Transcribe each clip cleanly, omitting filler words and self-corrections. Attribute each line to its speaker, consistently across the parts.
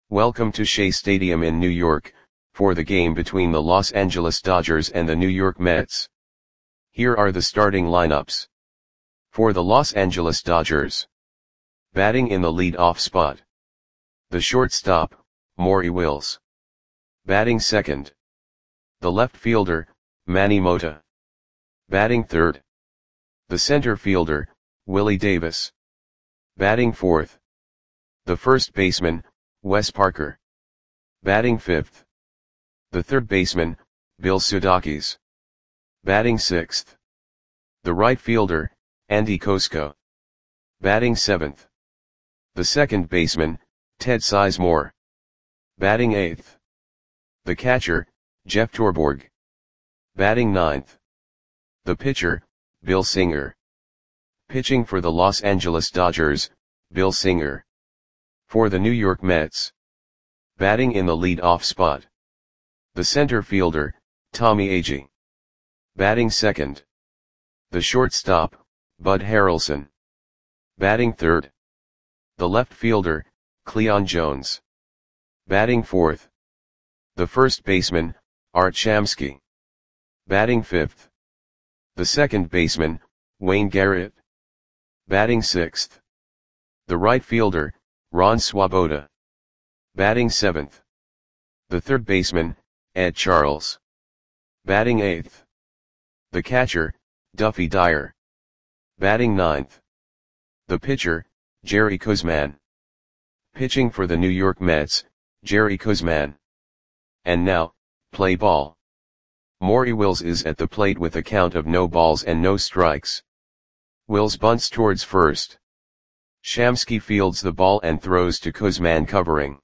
Speaker 1: Welcome to Shea Stadium in New York, for the game between the Los Angeles Dodgers and the New York Mets. Here are the starting lineups. For the Los Angeles Dodgers. Batting in the lead-off spot. The shortstop, Maury Wills. Batting second. The left fielder, Manny Mota. Batting third. The center fielder, Willie Davis. Batting fourth. The first baseman, Wes Parker. Batting fifth. The third baseman, Bill Sudakis. Batting sixth. The right fielder, Andy Kosko. Batting seventh. The second baseman, Ted Sizemore. Batting eighth. The catcher, Jeff Torborg. Batting ninth. The pitcher, Bill Singer. Pitching for the Los Angeles Dodgers, Bill Singer. For the New York Mets. Batting in the lead-off spot. The center fielder, Tommy Agee. Batting second. The shortstop, Bud Harrelson. Batting third. The left fielder, Cleon Jones. Batting fourth. The first baseman, Art Shamsky. Batting fifth. The second baseman, Wayne Garrett. Batting sixth. The right fielder, Ron Swoboda. Batting seventh. The third baseman, Ed Charles. Batting eighth. The catcher, Duffy Dyer. Batting ninth. The pitcher, Jerry Koosman. Pitching for the New York Mets, Jerry Koosman. And now, play ball. Maury Wills is at the plate with a count of no balls and no strikes. Wills bunts towards first. Shamsky fields the ball and throws to Koosman covering.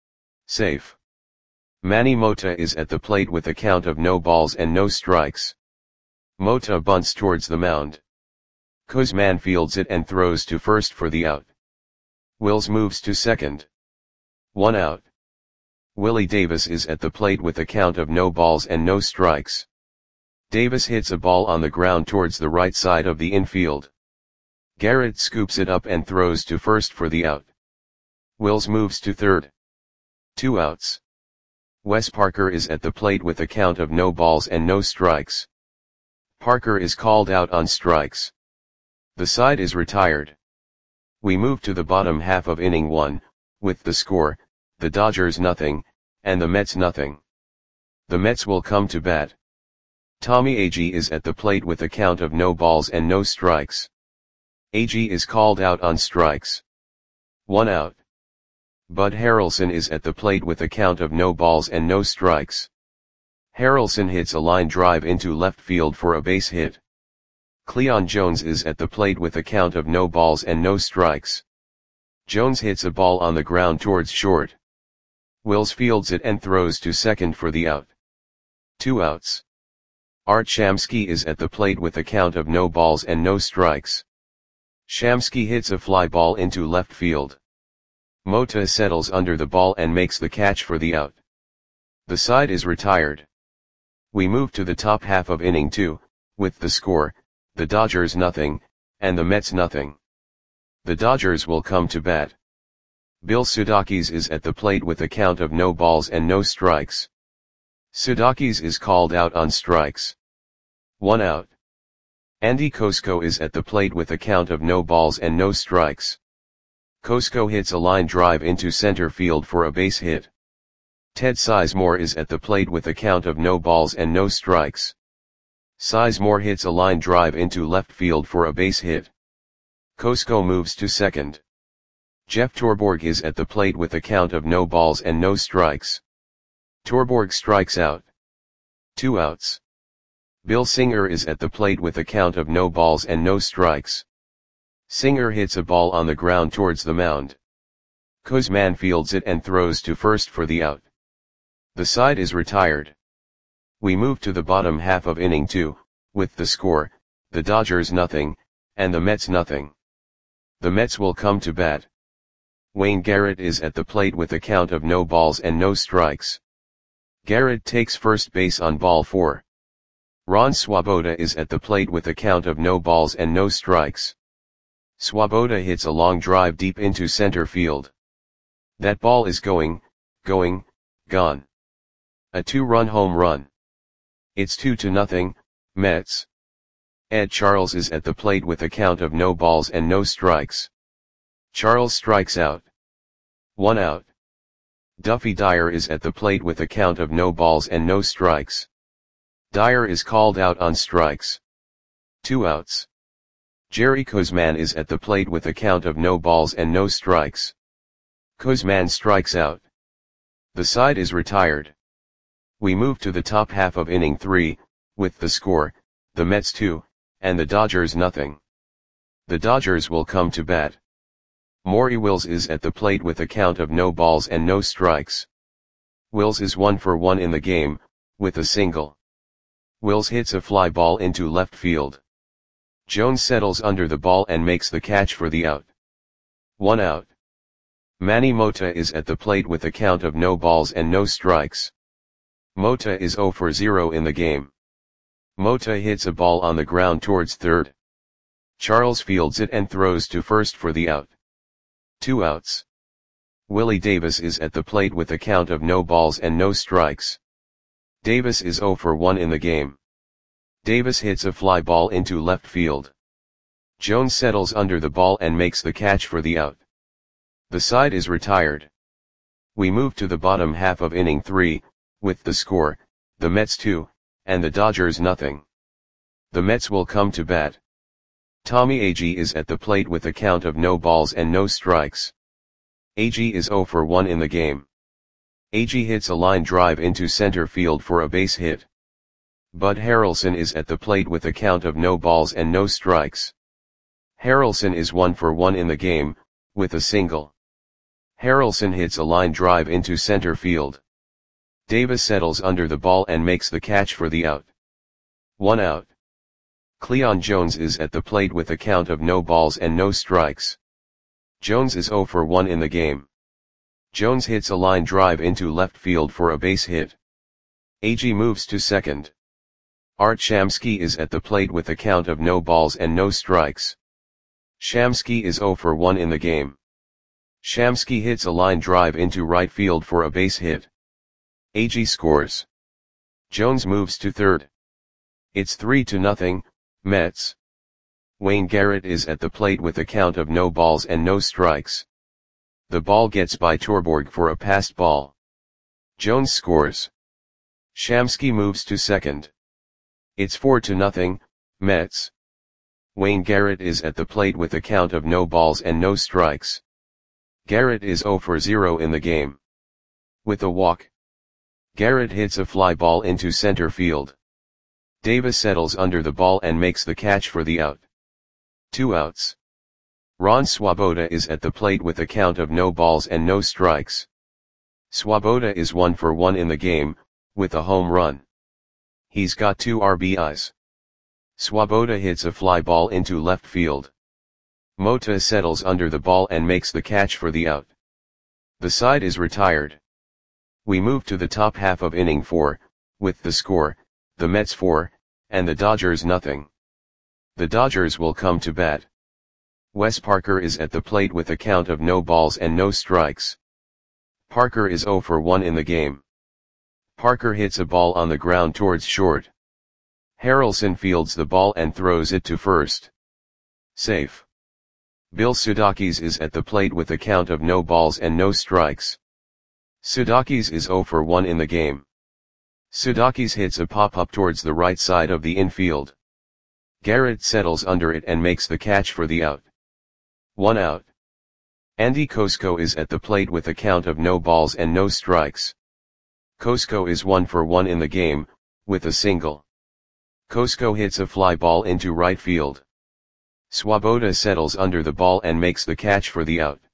Speaker 1: Safe. Manny Mota is at the plate with a count of no balls and no strikes. Mota bunts towards the mound. Koosman fields it and throws to first for the out. Wills moves to second. 1 out. Willie Davis is at the plate with a count of no balls and no strikes. Davis hits a ball on the ground towards the right side of the infield. Garrett scoops it up and throws to first for the out. Wills moves to third. 2 outs. Wes Parker is at the plate with a count of no balls and no strikes. Parker is called out on strikes. The side is retired. We move to the bottom half of inning 1, with the score, the Dodgers nothing, and the Mets nothing. The Mets will come to bat. Tommy Agee is at the plate with a count of no balls and no strikes. Agee is called out on strikes. 1 out. Bud Harrelson is at the plate with a count of no balls and no strikes. Harrelson hits a line drive into left field for a base hit. Cleon Jones is at the plate with a count of no balls and no strikes. Jones hits a ball on the ground towards short. Wills fields it and throws to second for the out. 2 outs. Art Shamsky is at the plate with a count of no balls and no strikes. Shamsky hits a fly ball into left field. Mota settles under the ball and makes the catch for the out. The side is retired. We move to the top half of inning 2, with the score, the Dodgers nothing, and the Mets nothing. The Dodgers will come to bat. Bill Sudakis is at the plate with a count of no balls and no strikes. Sudakis is called out on strikes. 1 out. Andy Kosko is at the plate with a count of no balls and no strikes. Kosko hits a line drive into center field for a base hit. Ted Sizemore is at the plate with a count of no balls and no strikes. Sizemore hits a line drive into left field for a base hit. Kosko moves to second. Jeff Torborg is at the plate with a count of no balls and no strikes. Torborg strikes out. 2 outs. Bill Singer is at the plate with a count of no balls and no strikes. Singer hits a ball on the ground towards the mound. Koosman fields it and throws to first for the out. The side is retired. We move to the bottom half of inning 2, with the score, the Dodgers nothing, and the Mets nothing. The Mets will come to bat. Wayne Garrett is at the plate with a count of no balls and no strikes. Garrett takes first base on ball 4. Ron Swoboda is at the plate with a count of no balls and no strikes. Swoboda hits a long drive deep into center field. That ball is going, going, gone. A 2-run home run. It's 2-0, Mets. Ed Charles is at the plate with a count of no balls and no strikes. Charles strikes out. 1 out. Duffy Dyer is at the plate with a count of no balls and no strikes. Dyer is called out on strikes. 2 outs. Jerry Koosman is at the plate with a count of no balls and no strikes. Koosman strikes out. The side is retired. We move to the top half of inning 3, with the score, the Mets 2, and the Dodgers 0. The Dodgers will come to bat. Maury Wills is at the plate with a count of no balls and no strikes. Wills is 1 for 1 in the game, with a single. Wills hits a fly ball into left field. Jones settles under the ball and makes the catch for the out. 1 out. Manny Mota is at the plate with a count of no balls and no strikes. Mota is 0 for 0 in the game. Mota hits a ball on the ground towards third. Charles fields it and throws to first for the out. 2 outs. Willie Davis is at the plate with a count of no balls and no strikes. Davis is 0 for 1 in the game. Davis hits a fly ball into left field. Jones settles under the ball and makes the catch for the out. The side is retired. We move to the bottom half of inning 3, with the score, the Mets 2, and the Dodgers 0. The Mets will come to bat. Tommy Agee is at the plate with a count of no balls and no strikes. Agee is 0 for 1 in the game. Agee hits a line drive into center field for a base hit. Bud Harrelson is at the plate with a count of no balls and no strikes. Harrelson is 1 for 1 in the game, with a single. Harrelson hits a line drive into center field. Davis settles under the ball and makes the catch for the out. 1 out. Cleon Jones is at the plate with a count of no balls and no strikes. Jones is 0 for 1 in the game. Jones hits a line drive into left field for a base hit. Agee moves to second. Art Shamsky is at the plate with a count of no balls and no strikes. Shamsky is 0 for 1 in the game. Shamsky hits a line drive into right field for a base hit. Agee scores. Jones moves to third. It's 3-0, Mets. Wayne Garrett is at the plate with a count of no balls and no strikes. The ball gets by Torborg for a passed ball. Jones scores. Shamsky moves to second. It's 4-0, Mets. Wayne Garrett is at the plate with a count of no balls and no strikes. Garrett is 0 for 0 in the game. With a walk. Garrett hits a fly ball into center field. Davis settles under the ball and makes the catch for the out. 2 outs. Ron Swoboda is at the plate with a count of no balls and no strikes. Swoboda is 1 for 1 in the game, with a home run. He's got 2 RBIs. Swoboda hits a fly ball into left field. Mota settles under the ball and makes the catch for the out. The side is retired. We move to the top half of inning 4, with the score, the Mets 4, and the Dodgers 0. The Dodgers will come to bat. Wes Parker is at the plate with a count of no balls and no strikes. Parker is 0 for 1 in the game. Parker hits a ball on the ground towards short. Harrelson fields the ball and throws it to first. Safe. Bill Sudakis is at the plate with a count of no balls and no strikes. Sudakis is 0 for 1 in the game. Sudakis hits a pop-up towards the right side of the infield. Garrett settles under it and makes the catch for the out. 1 out. Andy Kosko is at the plate with a count of no balls and no strikes. Kosko is 1 for 1 in the game, with a single. Kosko hits a fly ball into right field. Swoboda settles under the ball and makes the catch for the out.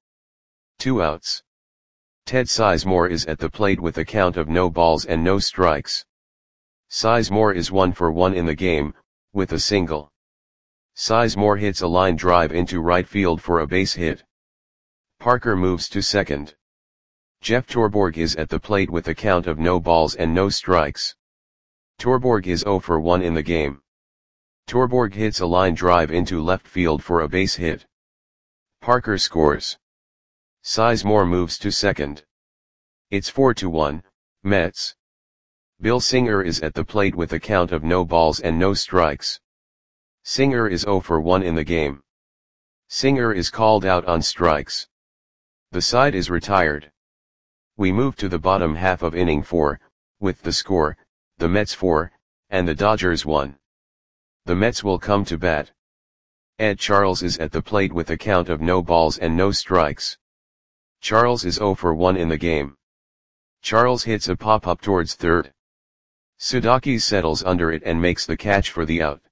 Speaker 1: 2 outs. Ted Sizemore is at the plate with a count of no balls and no strikes. Sizemore is 1 for 1 in the game, with a single. Sizemore hits a line drive into right field for a base hit. Parker moves to second. Jeff Torborg is at the plate with a count of no balls and no strikes. Torborg is 0 for 1 in the game. Torborg hits a line drive into left field for a base hit. Parker scores. Sizemore moves to second. It's 4-1, Mets. Bill Singer is at the plate with a count of no balls and no strikes. Singer is 0 for 1 in the game. Singer is called out on strikes. The side is retired. We move to the bottom half of inning 4, with the score, the Mets 4, and the Dodgers 1. The Mets will come to bat. Ed Charles is at the plate with a count of no balls and no strikes. Charles is 0 for 1 in the game. Charles hits a pop-up towards third. Sudakis settles under it and makes the catch for the out.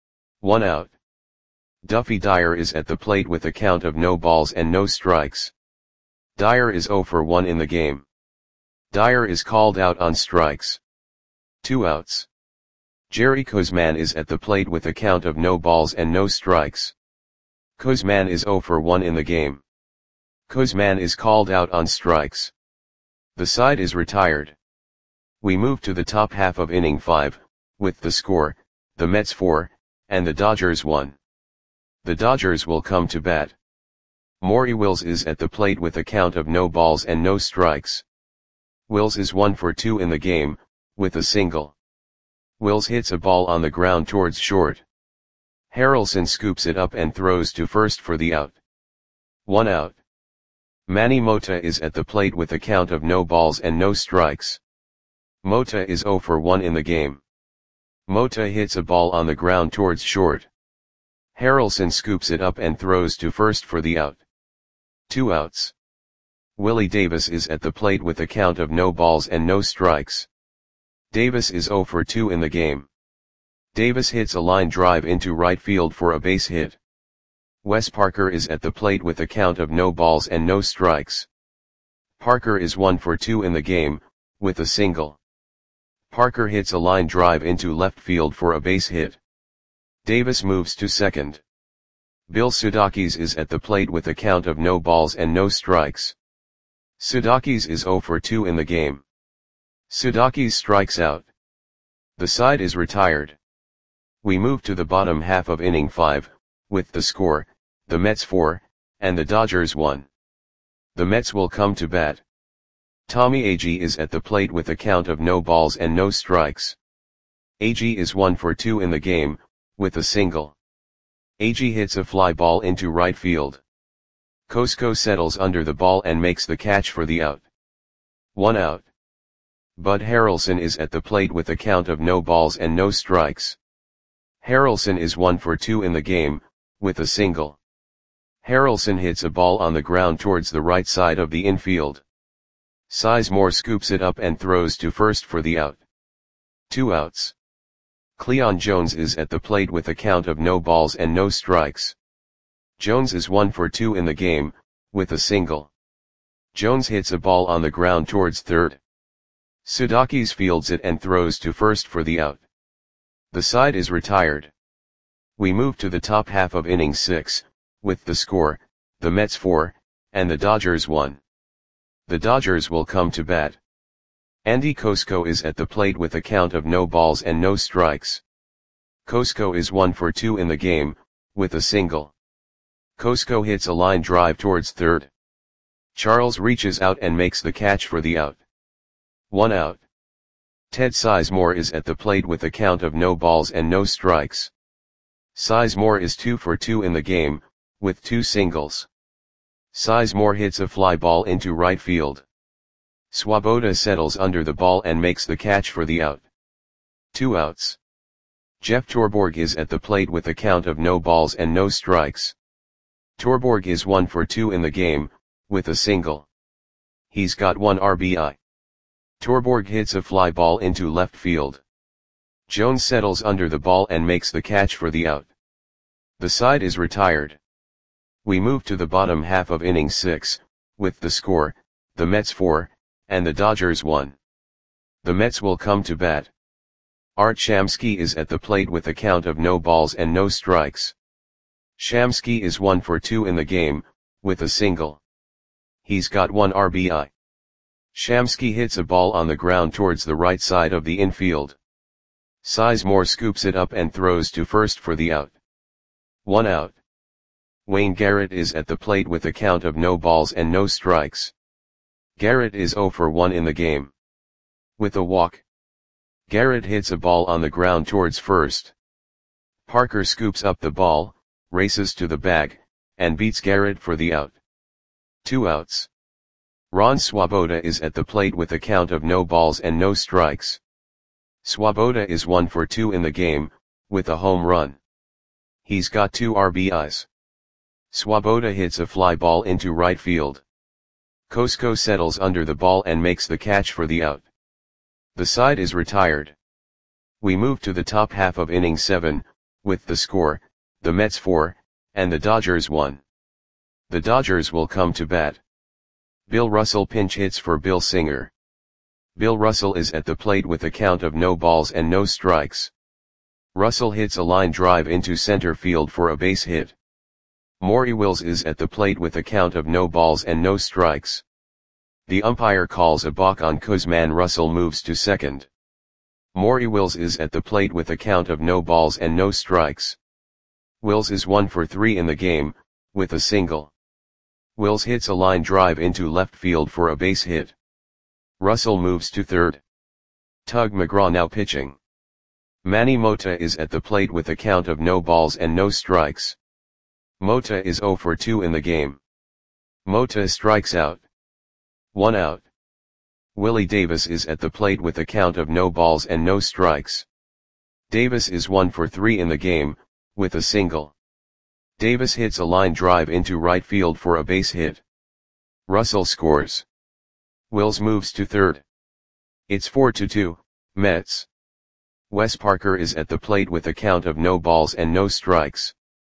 Speaker 1: 1 out. Duffy Dyer is at the plate with a count of no balls and no strikes. Dyer is 0 for 1 in the game. Dyer is called out on strikes. 2 outs. Jerry Koosman is at the plate with a count of no balls and no strikes. Koosman is 0 for 1 in the game. Koosman is called out on strikes. The side is retired. We move to the top half of inning 5, with the score, the Mets 4, and the Dodgers 1. The Dodgers will come to bat. Maury Wills is at the plate with a count of no balls and no strikes. Wills is 1 for 2 in the game, with a single. Wills hits a ball on the ground towards short. Harrelson scoops it up and throws to first for the out. 1 out. Manny Mota is at the plate with a count of no balls and no strikes. Mota is 0 for 1 in the game. Mota hits a ball on the ground towards short. Harrelson scoops it up and throws to first for the out. 2 outs. Willie Davis is at the plate with a count of no balls and no strikes. Davis is 0 for 2 in the game. Davis hits a line drive into right field for a base hit. Wes Parker is at the plate with a count of no balls and no strikes. Parker is 1 for 2 in the game, with a single. Parker hits a line drive into left field for a base hit. Davis moves to second. Bill Sudakis is at the plate with a count of no balls and no strikes. Sudakis is 0 for 2 in the game. Sudakis strikes out. The side is retired. We move to the bottom half of inning 5, with the score, the Mets 4, and the Dodgers 1. The Mets will come to bat. Tommy Agee is at the plate with a count of no balls and no strikes. Agee is 1 for 2 in the game, with a single. Agee hits a fly ball into right field. Cosco settles under the ball and makes the catch for the out. 1 out. Bud Harrelson is at the plate with a count of no balls and no strikes. Harrelson is 1 for 2 in the game, with a single. Harrelson hits a ball on the ground towards the right side of the infield. Sizemore scoops it up and throws to first for the out. 2 outs. Cleon Jones is at the plate with a count of no balls and no strikes. Jones is 1 for 2 in the game, with a single. Jones hits a ball on the ground towards third. Sudakis fields it and throws to first for the out. The side is retired. We move to the top half of inning 6, with the score, the Mets 4, and the Dodgers 1. The Dodgers will come to bat. Andy Cosco is at the plate with a count of no balls and no strikes. Cosco is 1 for 2 in the game, with a single. Cosco hits a line drive towards third. Charles reaches out and makes the catch for the out. 1 out. Ted Sizemore is at the plate with a count of no balls and no strikes. Sizemore is 2 for 2 in the game, with 2 singles. Sizemore hits a fly ball into right field. Swoboda settles under the ball and makes the catch for the out. 2 outs. Jeff Torborg is at the plate with a count of no balls and no strikes. Torborg is 1 for 2 in the game, with a single. He's got 1 RBI. Torborg hits a fly ball into left field. Jones settles under the ball and makes the catch for the out. The side is retired. We move to the bottom half of inning 6, with the score, the Mets 4, and the Dodgers 1. The Mets will come to bat. Art Shamsky is at the plate with a count of no balls and no strikes. Shamsky is 1 for 2 in the game, with a single. He's got 1 RBI. Shamsky hits a ball on the ground towards the right side of the infield. Sizemore scoops it up and throws to first for the out. 1 out. Wayne Garrett is at the plate with a count of no balls and no strikes. Garrett is 0 for 1 in the game. With a walk, Garrett hits a ball on the ground towards first. Parker scoops up the ball, races to the bag, and beats Garrett for the out. 2 outs. Ron Swoboda is at the plate with a count of no balls and no strikes. Swoboda is 1 for 2 in the game, with a home run. He's got 2 RBIs. Swoboda hits a fly ball into right field. Kosko settles under the ball and makes the catch for the out. The side is retired. We move to the top half of inning 7, with the score, the Mets 4, and the Dodgers 1. The Dodgers will come to bat. Bill Russell pinch hits for Bill Singer. Bill Russell is at the plate with a count of no balls and no strikes. Russell hits a line drive into center field for a base hit. Maury Wills is at the plate with a count of no balls and no strikes. The umpire calls a balk on Kuzman. Russell moves to second. Maury Wills is at the plate with a count of no balls and no strikes. Wills is 1 for 3 in the game, with a single. Wills hits a line drive into left field for a base hit. Russell moves to third. Tug McGraw now pitching. Manny Mota is at the plate with a count of no balls and no strikes. Mota is 0 for 2 in the game. Mota strikes out. 1 out. Willie Davis is at the plate with a count of no balls and no strikes. Davis is 1 for 3 in the game, with a single. Davis hits a line drive into right field for a base hit. Russell scores. Wills moves to third. It's 4-2, Mets. Wes Parker is at the plate with a count of no balls and no strikes.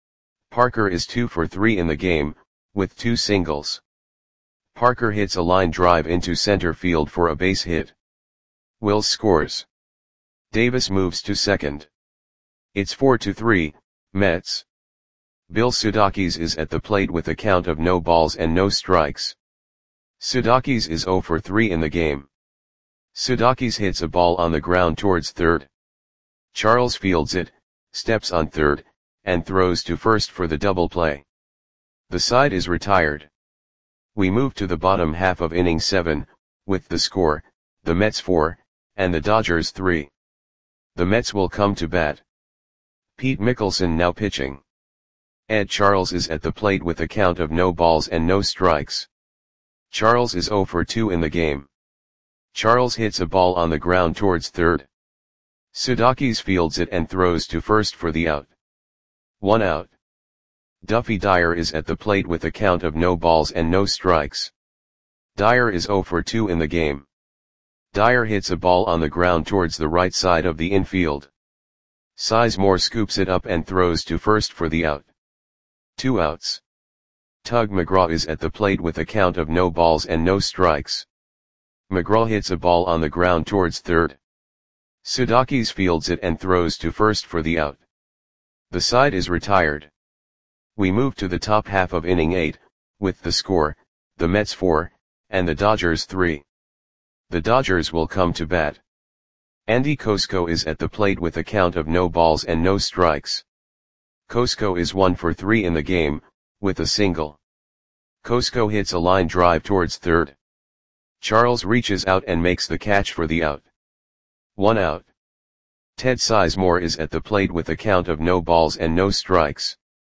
Speaker 1: Parker is 2 for 3 in the game, with 2 singles. Parker hits a line drive into center field for a base hit. Wills scores. Davis moves to second. It's 4-3, Mets. Bill Sudakis is at the plate with a count of no balls and no strikes. Sudakis is 0 for 3 in the game. Sudakis hits a ball on the ground towards third. Charles fields it, steps on third, and throws to first for the double play. The side is retired. We move to the bottom half of inning 7, with the score, the Mets 4, and the Dodgers 3. The Mets will come to bat. Pete Mickelson now pitching. Ed Charles is at the plate with a count of no balls and no strikes. Charles is 0 for 2 in the game. Charles hits a ball on the ground towards third. Sudakis fields it and throws to first for the out. 1 out. Duffy Dyer is at the plate with a count of no balls and no strikes. Dyer is 0 for 2 in the game. Dyer hits a ball on the ground towards the right side of the infield. Sizemore scoops it up and throws to first for the out. 2 outs. Tug McGraw is at the plate with a count of no balls and no strikes. McGraw hits a ball on the ground towards third. Sudakis fields it and throws to first for the out. The side is retired. We move to the top half of inning 8, with the score, the Mets 4, and the Dodgers 3. The Dodgers will come to bat. Andy Kosko is at the plate with a count of no balls and no strikes. Kosko is 1 for 3 in the game, with a single. Kosko hits a line drive towards third. Charles reaches out and makes the catch for the out. 1 out. Ted Sizemore is at the plate with a count of no balls and no strikes.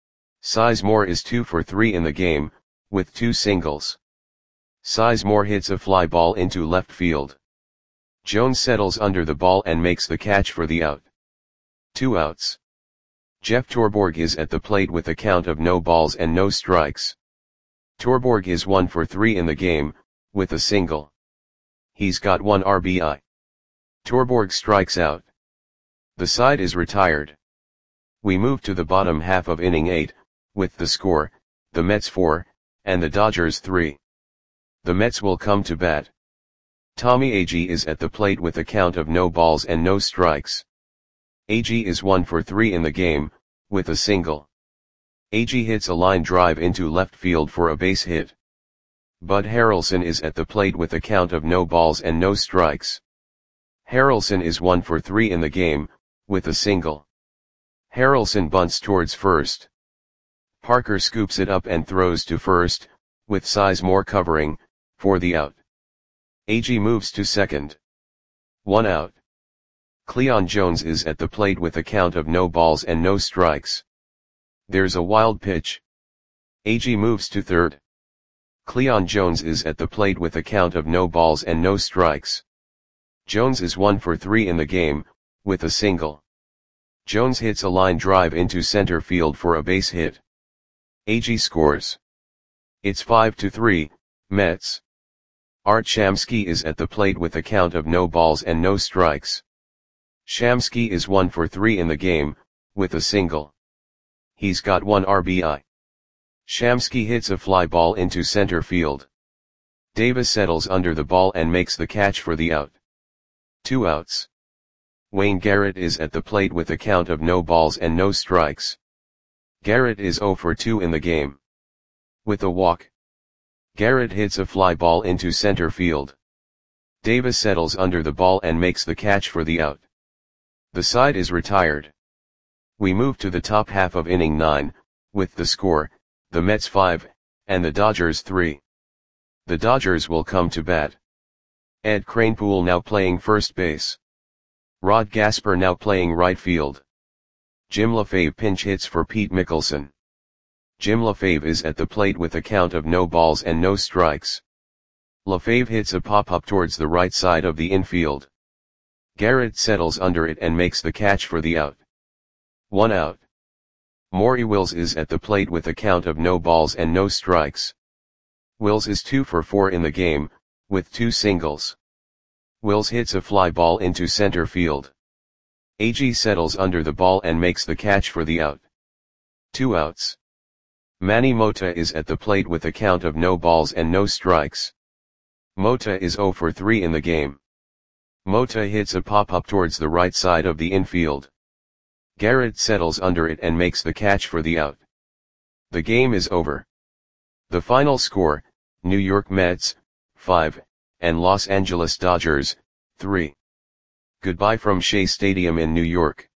Speaker 1: Sizemore is 2 for 3 in the game, with 2 singles. Sizemore hits a fly ball into left field. Jones settles under the ball and makes the catch for the out. 2 outs. Jeff Torborg is at the plate with a count of no balls and no strikes. Torborg is 1 for 3 in the game, with a single. He's got 1 RBI. Torborg strikes out. The side is retired. We move to the bottom half of inning 8, with the score, the Mets 4, and the Dodgers 3. The Mets will come to bat. Tommy Agee is at the plate with a count of no balls and no strikes. Agee is 1 for 3 in the game, with a single. Agee hits a line drive into left field for a base hit. Bud Harrelson is at the plate with a count of no balls and no strikes. Harrelson is 1 for 3 in the game, with a single. Harrelson bunts towards first. Parker scoops it up and throws to first, with Sizemore covering, for the out. AG moves to second. 1 out. Cleon Jones is at the plate with a count of no balls and no strikes. There's a wild pitch. AG moves to third. Cleon Jones is at the plate with a count of no balls and no strikes. Jones is 1 for 3 in the game, with a single. Jones hits a line drive into center field for a base hit. AG scores. It's 5-3, Mets. Art Shamsky is at the plate with a count of no balls and no strikes. Shamsky is 1 for 3 in the game, with a single. He's got 1 RBI. Shamsky hits a fly ball into center field. Davis settles under the ball and makes the catch for the out. 2 outs. Wayne Garrett is at the plate with a count of no balls and no strikes. Garrett is 0 for 2 in the game. With a walk. Garrett hits a fly ball into center field. Davis settles under the ball and makes the catch for the out. The side is retired. We move to the top half of inning 9, with the score, the Mets 5, and the Dodgers 3. The Dodgers will come to bat. Ed Kranepool now playing first base. Rod Gasper now playing right field. Jim LaFave pinch hits for Pete Mickelson. Jim LaFave is at the plate with a count of no balls and no strikes. LaFave hits a pop-up towards the right side of the infield. Garrett settles under it and makes the catch for the out. 1 out. Maury Wills is at the plate with a count of no balls and no strikes. Wills is 2 for 4 in the game, with 2 singles. Wills hits a fly ball into center field. AG settles under the ball and makes the catch for the out. 2 outs. Manny Mota is at the plate with a count of no balls and no strikes. Mota is 0 for 3 in the game. Mota hits a pop-up towards the right side of the infield. Garrett settles under it and makes the catch for the out. The game is over. The final score, New York Mets, 5, and Los Angeles Dodgers, 3. Goodbye from Shea Stadium in New York.